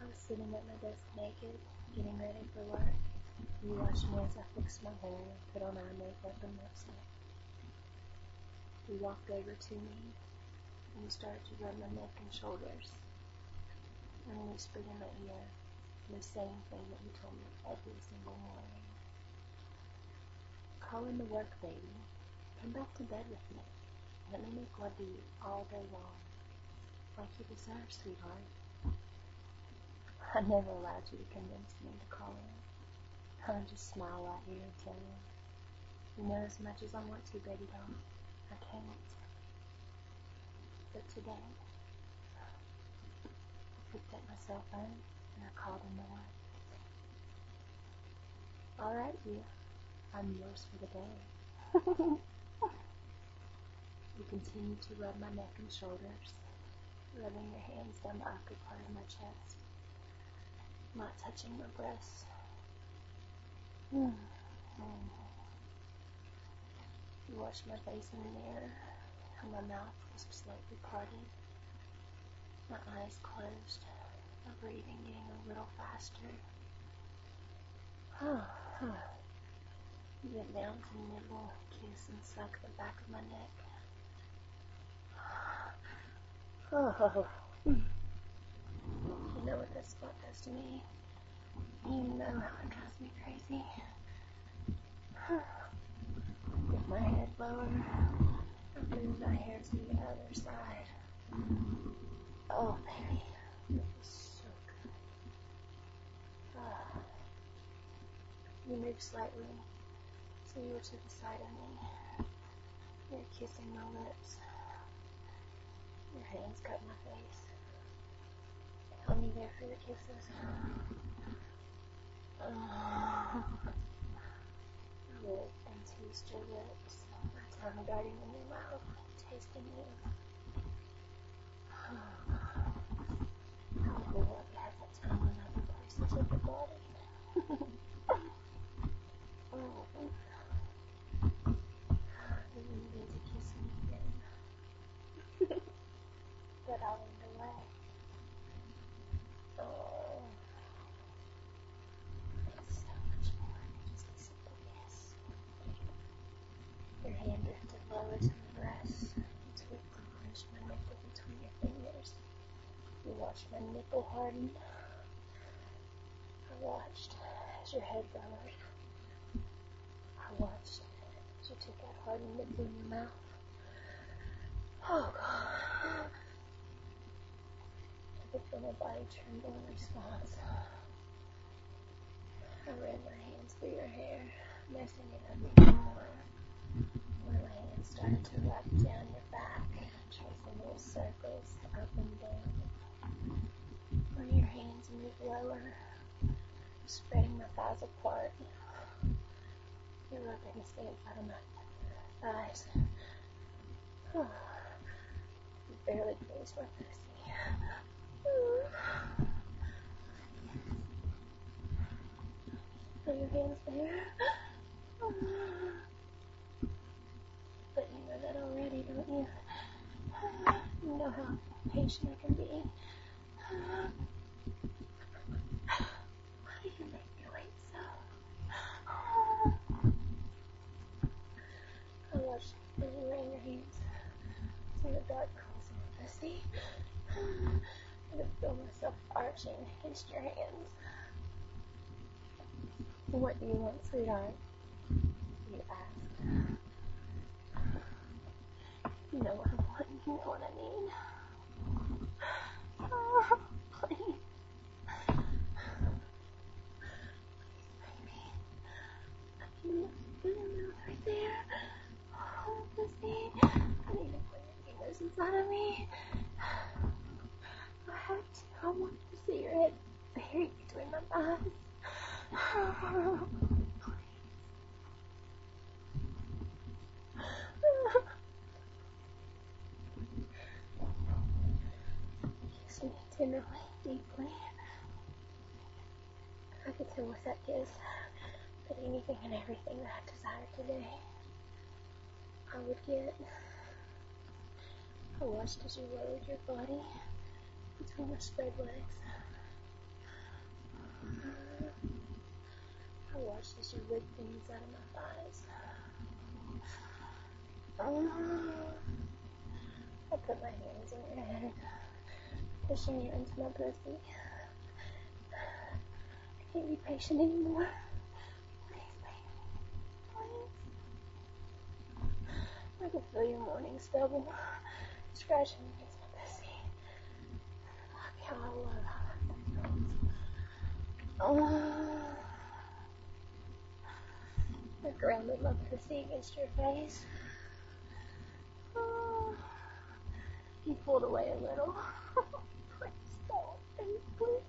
I was sitting at my desk naked, getting ready for work. You watched me as I fixed my hair, put on eye makeup and lipstick. You walked over to me, and you started to rub my neck and shoulders, and whispered in my ear the same thing that you told me every single morning. Call in to work, baby. Come back to bed with me. Let me make love to you all day long, like you deserve, sweetheart. I never allowed you to convince me to call in. I just smile at you and tell you, you know, as much as I want to, baby doll, I can't. But today, I picked up my cell phone and I called in to work. Alright, you. I'm yours for the day. You continue to rub my neck and shoulders, rubbing your hands down the upper part of my chest, not touching my breasts. You washed my face in the mirror, and my mouth was slightly parted, my eyes closed, my breathing getting a little faster. You bent down to nibble, kiss, and suck the back of my neck. You know what this spot does to me. You know how it drives me crazy. With my head lower, I move my hair to the other side. Oh, baby, it was so good. You moved slightly, so you were to the side of me. You were kissing my lips. Your hands cut my face. Held me there for the kisses. I licked and teased your lips, my tongue darting in your mouth, tasting you. How cool to have that tongue in other places of the body. You needed to kiss me again. But I leaned away. It's so much more than just a simple kiss. Your hand drifted lower to my breast. You tweaked and clenched my nipple between your fingers. You watched my nipple harden. I watched as your head lowered. I watched as you took that hardened nipple in your mouth. Oh, God. I could feel my body tremble in response. I ran my hands through your hair, messing it up even more. When my hands started to wrap down your back, tracing little circles up and down. When your hands moved lower, spreading my thighs apart, you rubbed against the inside of my thighs. You barely grazed my pussy. Are your hands there? But you know that already, don't you? You know how patient I can be. Why do you make me wait so? I watched as you ran your hands through the dark curls of my pussy. I could feel myself arching against your hands. What do you want, sweetheart? You asked. You know what I want, you know what I need. Please. Baby. I need to put your mouth right there. Oh, pussy. I need to put your fingers inside of me. I have to. I want to see your head buried between my thighs. Kiss me tenderly, deeply. I could tell with that kiss that anything and everything that I desired today, I would get. I watched as you lowered your body between my spread legs. I watched as you rip things out of my thighs. I put my hands in your head, pushing you into my pussy. I can't be patient anymore. Please, baby. Please. I can feel your morning stubble scratching against my pussy. Look how I love how that feels. I grounded my pussy against your face. He pulled away a little. Please don't. Please.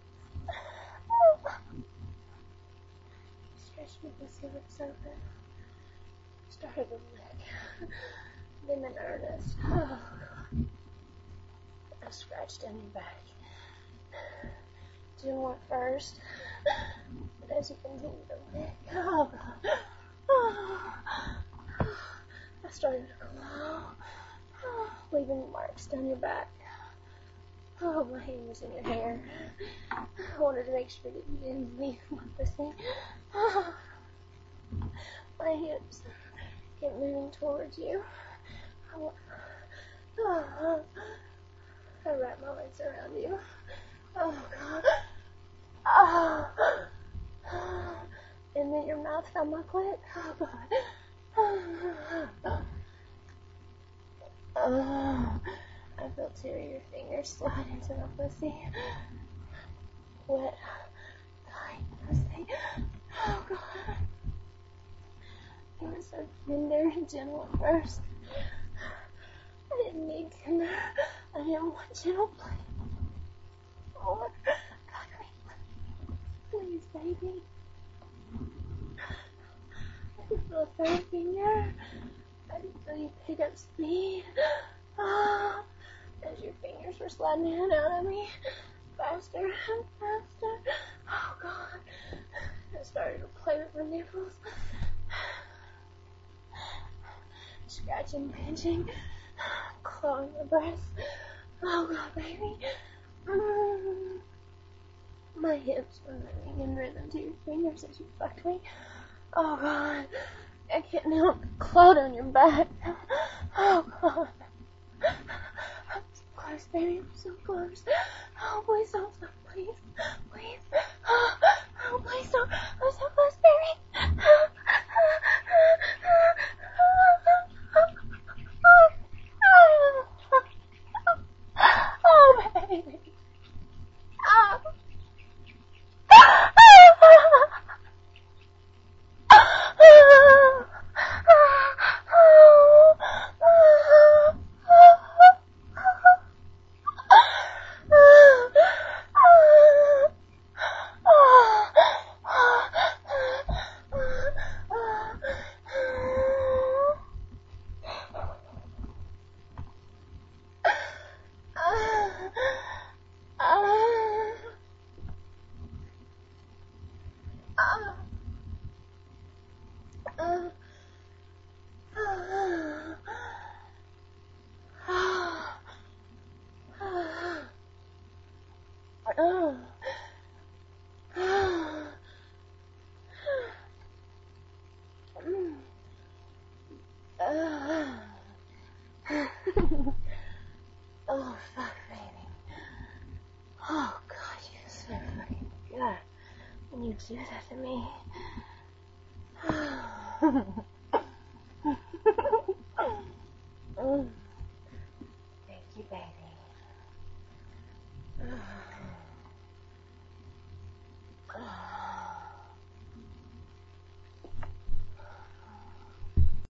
Stretched my pussy lips open. Started to lick. Then in earnest. Oh, God. I scratched down your back. Didn't want first. But as you continue to lick, oh, God. I started to claw, leaving marks down your back. Oh, my hand was in your hair. I wanted to make sure that you didn't leave my pussy. My hips kept moving towards you. I wrapped my legs around you. Oh, God. And then your mouth found my clit. Oh, God. I felt two of your fingers slide into my pussy. Wet, tight pussy. Oh, God. You were so tender and gentle at first. I didn't need tender. I didn't want gentle, please. Oh, God, please, baby. I could feel a third finger. I could feel you pick up speed. As your fingers were sliding in and out of me. Faster and faster. Oh, God. I started to play with my nipples. Scratching, pinching, clawing my breasts. Oh, God, baby. My hips were moving in rhythm to your fingers as you fucked me. Oh, God. I can't help but claw down your back. Oh, God. I'm so close, baby. I'm so close. Oh, please don't stop. Please. Please. Oh, please don't. I'm so close, baby. Oh, baby. Oh. Oh, fuck, baby. Oh, God, you're so fucking good when you do that to me. Thank you, baby.